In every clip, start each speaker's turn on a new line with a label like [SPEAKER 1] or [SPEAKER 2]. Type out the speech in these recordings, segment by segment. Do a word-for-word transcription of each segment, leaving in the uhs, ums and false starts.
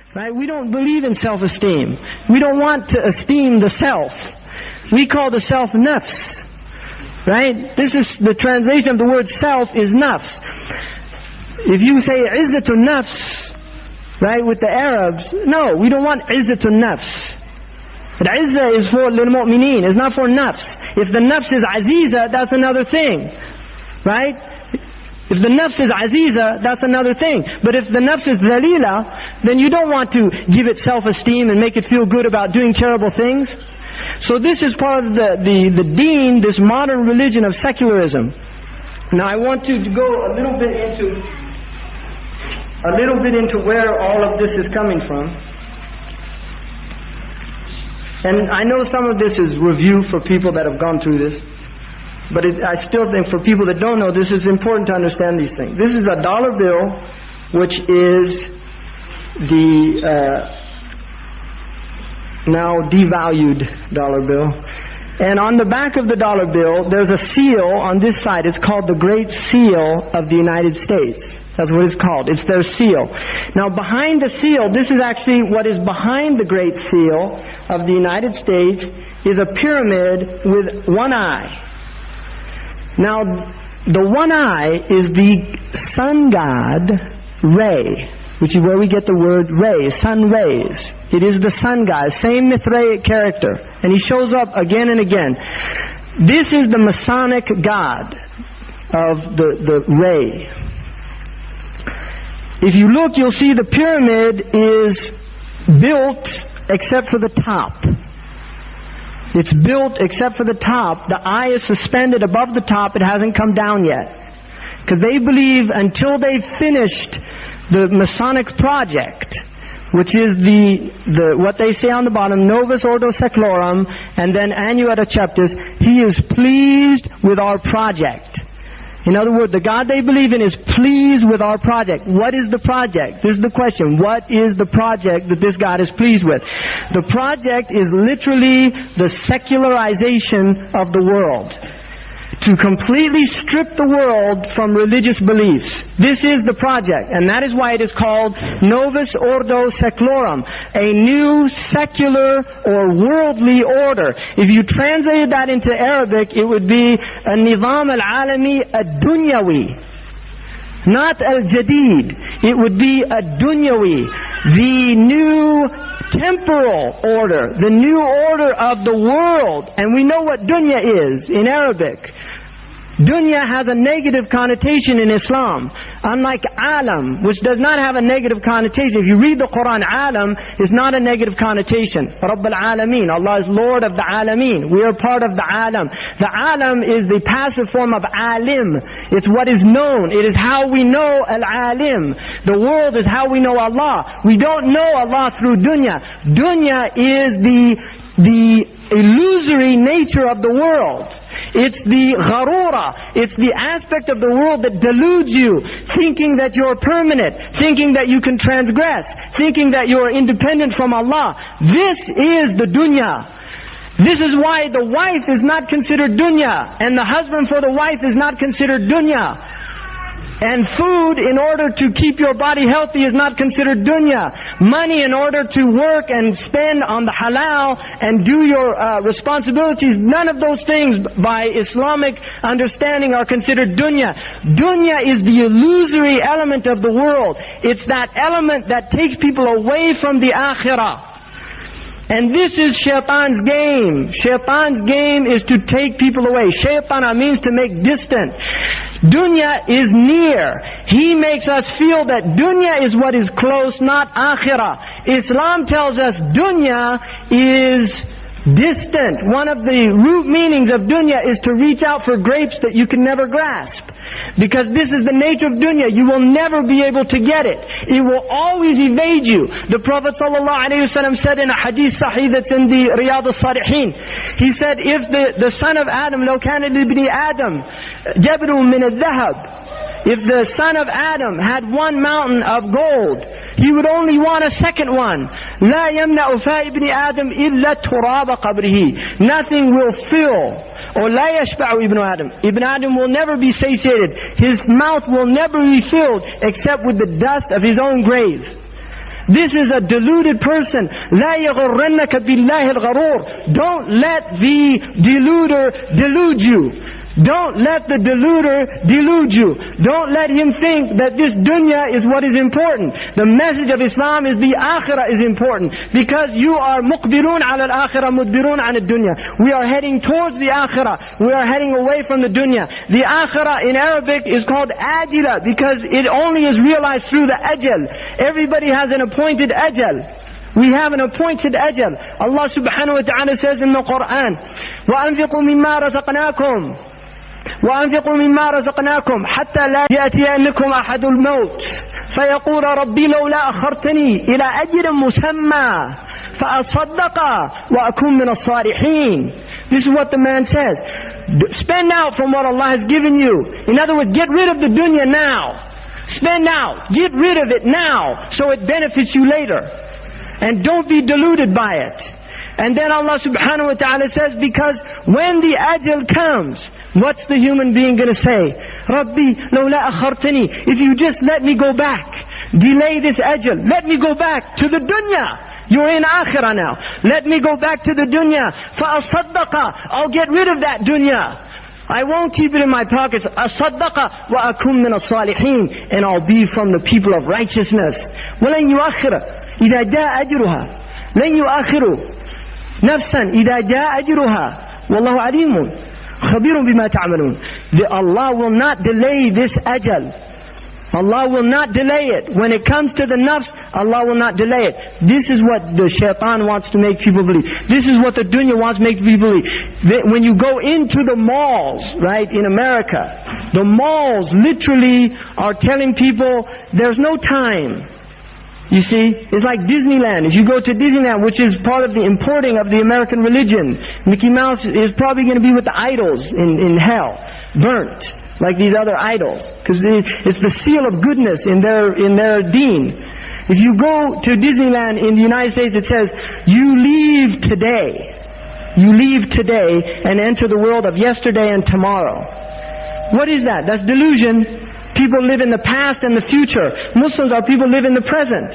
[SPEAKER 1] Right? We don't believe in self-esteem. We don't want to esteem the self. We call the self nafs. Right? This is the translation of the word self is nafs. If you say izzatun nafs, right, with the Arabs, no, we don't want izzatun nafs. But izzah is for lil-mu'mineen, it's not for nafs. If the nafs is aziza, that's another thing. Right? If the nafs is aziza, that's another thing. But if the nafs is dhalila, then you don't want to give it self-esteem and make it feel good about doing terrible things. So this is part of the, the, the deen, this modern religion of secularism. Now I want to go a little bit into a little bit into where all of this is coming from. And I know some of this is review for people that have gone through this. But it, I still think for people that don't know this, it's important to understand these things. This is a dollar bill, which is the uh, now devalued dollar bill. And on the back of the dollar bill, there's a seal on this side. It's called the Great Seal of the United States. That's what it's called. It's their seal. Now behind the seal, this is actually what is behind the Great Seal of the United States, is a pyramid with one eye. Now, the one eye is the sun god, Re, which is where we get the word Re, sun rays. It is the sun god, same Mithraic character. And he shows up again and again. This is the Masonic god of the, the Re. If you look, you'll see the pyramid is built except for the top. It's built except for the top. The eye is suspended above the top. It hasn't come down yet. Because they believe until they've finished the Masonic project, which is the, the what they say on the bottom, Novus Ordo Seclorum, and then Annuetta Chaptus, he is pleased with our project. In other words, the God they believe in is pleased with our project. What is the project? This is the question. What is the project that this God is pleased with? The project is literally the secularization of the world. To completely strip the world from religious beliefs. This is the project. And that is why it is called Novus Ordo Seclorum. A new secular or worldly order. If you translated that into Arabic, it would be a Nizam al-Alami ad-Dunyawi. Not al-Jadid. It would be ad-Dunyawi. The new temporal order. The new order of the world. And we know what dunya is in Arabic. Dunya has a negative connotation in Islam. Unlike alam, which does not have a negative connotation. If you read the Quran, alam is not a negative connotation. Rabb al-Alameen. Allah is Lord of the Alameen. We are part of the alam. The alam is the passive form of alim. It's what is known. It is how we know al-alim. The world is how we know Allah. We don't know Allah through dunya. Dunya is the, the illusory nature of the world. It's the gharura. It's the aspect of the world that deludes you, thinking that you're permanent, thinking that you can transgress, thinking that you're independent from Allah. This is the dunya. This is why the wife is not considered dunya, and the husband for the wife is not considered dunya. And food in order to keep your body healthy is not considered dunya. Money in order to work and spend on the halal and do your uh, responsibilities, none of those things by Islamic understanding are considered dunya. Dunya is the illusory element of the world. It's that element that takes people away from the akhirah. And this is shaitan's game. Shaitan's game is to take people away. Shaitana means to make distant. Dunya is near. He makes us feel that dunya is what is close, not akhirah. Islam tells us dunya is distant. One of the root meanings of dunya is to reach out for grapes that you can never grasp. Because this is the nature of dunya. You will never be able to get it. It will always evade you. The Prophet ﷺ said in a hadith sahih that's in the Riyadh al-Salihin, he said, if the, the son of Adam, لو كان لابن آدم جبل من الذهب, if the son of Adam had one mountain of gold, he would only want a second one. لا يمنع فاء ابن آدم إلا تراب قبره. Nothing will fill. Or لا يشبع ابن Adam. Ibn Adam will never be satiated. His mouth will never be filled except with the dust of his own grave. This is a deluded person. لا يغرنك بالله الغرور. Don't let the deluder delude you. Don't let the deluder delude you. Don't let him think that this dunya is what is important. The message of Islam is the akhirah is important. Because you are muqbirun ala al-akhirah, mudbirun ala dunya. We are heading towards the akhirah. We are heading away from the dunya. The akhirah in Arabic is called ajila because it only is realized through the ajal. Everybody has an appointed ajal. We have an appointed ajal. Allah subhanahu wa ta'ala says in the Quran, وَأَنفِقُوا مِمَّا رَزَقْنَاكُمْ وأنفقوا مما رزقناكم حتى لا يأتينكم أحد الموت فيقول ربي لولا أخرتني إلى أجل مسمى فأصدق وأكون من الصالحين. This is what the man says. Spend out from what Allah has given you. In other words, get rid of the dunya now. Spend out. Get rid of it now so it benefits you later. And don't be deluded by it. And then Allah subhanahu wa ta'ala says, because when the ajal comes, what's the human being going to say? Rabbi, lawla akhartani. If you just let me go back, delay this ajal, let me go back to the dunya. You're in akhirah now. Let me go back to the dunya. فَأَصَدَّقَ. I'll get rid of that dunya. I won't keep it in my pockets. أَصَدَّقَ وَأَكُمْ مِنَ الصَّالِحِينَ. And I'll be from the people of righteousness. وَلَنْ يُؤَخِّرَ إِذَا جَاءَ أَجْرُهَا. لَنْ يُؤَخِّرُ نَفْسًا إِذَا جَاءَ أَجْرُهَا. وَاللَّهُ عَلِيمٌ خَبِيرٌ بِمَا تَعْمَلُونَ. Allah will not delay this ajal. Allah will not delay it. When it comes to the nafs, Allah will not delay it. This is what the shaitan wants to make people believe. This is what the dunya wants to make people believe. That when you go into the malls, right, in America, the malls literally are telling people there's no time. You see, it's like Disneyland. If you go to Disneyland, which is part of the importing of the American religion, Mickey Mouse is probably going to be with the idols in, in hell, burnt, like these other idols. Because it's the seal of goodness in their, in their deen. If you go to Disneyland in the United States, it says, you leave today. You leave today and enter the world of yesterday and tomorrow. What is that? That's delusion. People live in the past and the future. Muslims are people live in the present.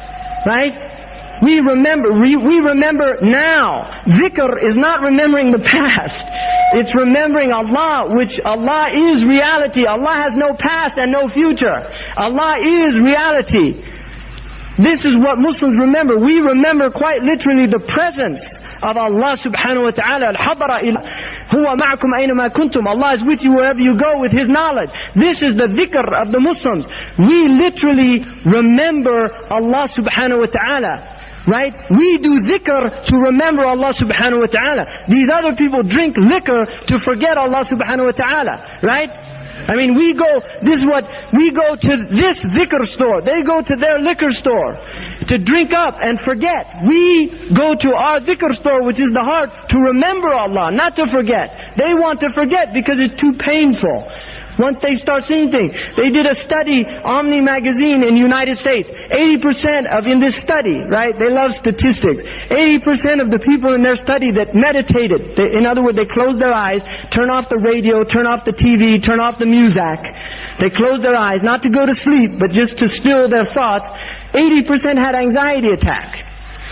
[SPEAKER 1] Right? We remember, we, we remember now. Dhikr is not remembering the past. It's remembering Allah, which Allah is reality. Allah has no past and no future. Allah is reality. This is what Muslims remember. We remember quite literally the presence of Allah subhanahu wa ta'ala. Al-hadara huwa ma'akum aynama kuntum. Allah is with you wherever you go with His knowledge. This is the dhikr of the Muslims. We literally remember Allah subhanahu wa ta'ala. Right? We do dhikr to remember Allah subhanahu wa ta'ala. These other people drink liquor to forget Allah subhanahu wa ta'ala. Right? I mean, we go, this is what, we go to this dhikr store. They go to their liquor store to drink up and forget. We go to our dhikr store, which is the heart, to remember Allah, not to forget. They want to forget because it's too painful. Once they start seeing things. They did a study, Omni magazine in the United States. eighty percent of, in this study, right, they love statistics. eighty percent of the people in their study that meditated, they, in other words, they closed their eyes, turn off the radio, turn off the T V, turn off the music. They closed their eyes, not to go to sleep, but just to still their thoughts. eighty percent had anxiety attack.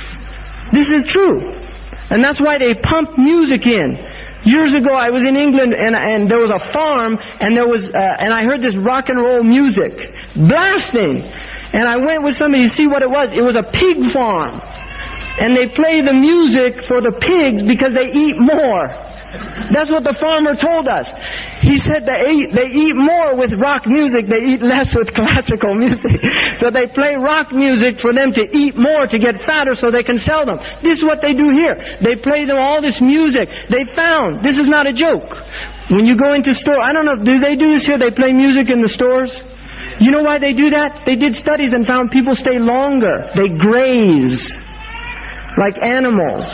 [SPEAKER 1] This is true. And that's why they pump music in. Years ago, I was in England, and and there was a farm, and there was uh, and I heard this rock and roll music blasting, and I went with somebody to see what it was. It was a pig farm, and they play the music for the pigs because they eat more. That's what the farmer told us. He said they eat, they eat more with rock music, they eat less with classical music. So they play rock music for them to eat more, to get fatter so they can sell them. This is what they do here. They play them all this music. They found, this is not a joke. When you go into store, I don't know, do they do this here? They play music in the stores? You know why they do that? They did studies and found people stay longer. They graze like animals.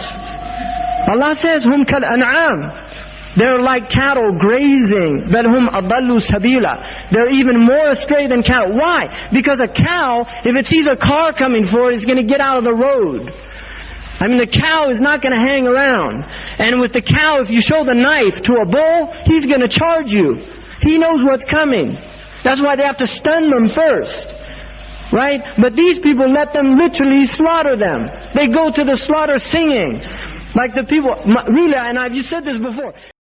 [SPEAKER 1] Allah says, Hum kal an'am. They're like cattle grazing. Bal hum adallu sabila. They're even more astray than cattle. Why? Because a cow, if it sees a car coming for it, it's going to get out of the road. I mean, the cow is not going to hang around. And with the cow, if you show the knife to a bull, he's going to charge you. He knows what's coming. That's why they have to stun them first. Right? But these people let them literally slaughter them. They go to the slaughter singing. Like the people, really, and I've said this before.